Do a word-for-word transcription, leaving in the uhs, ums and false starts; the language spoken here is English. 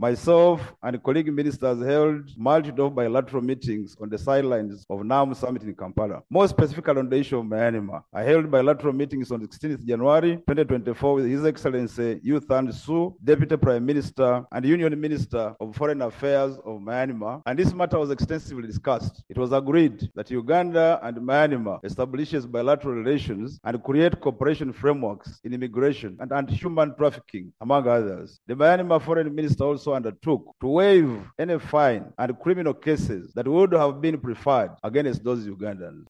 myself and colleague ministers held multiple bilateral meetings on the sidelines of NAM Summit in Kampala. More specifically on the issue of Myanmar, I held bilateral meetings on the sixteenth of January twenty twenty-four with His Excellency U Thant Sue, Deputy Prime Minister and Union Minister of Foreign Affairs of Myanmar, and this matter was extensively discussed. It was agreed that Uganda and Myanmar establishes bilateral relations and create cooperation frameworks in immigration and anti-human trafficking, among others. The Myanmar Foreign Minister also undertook to waive any fine and criminal cases that would have been preferred against those Ugandans.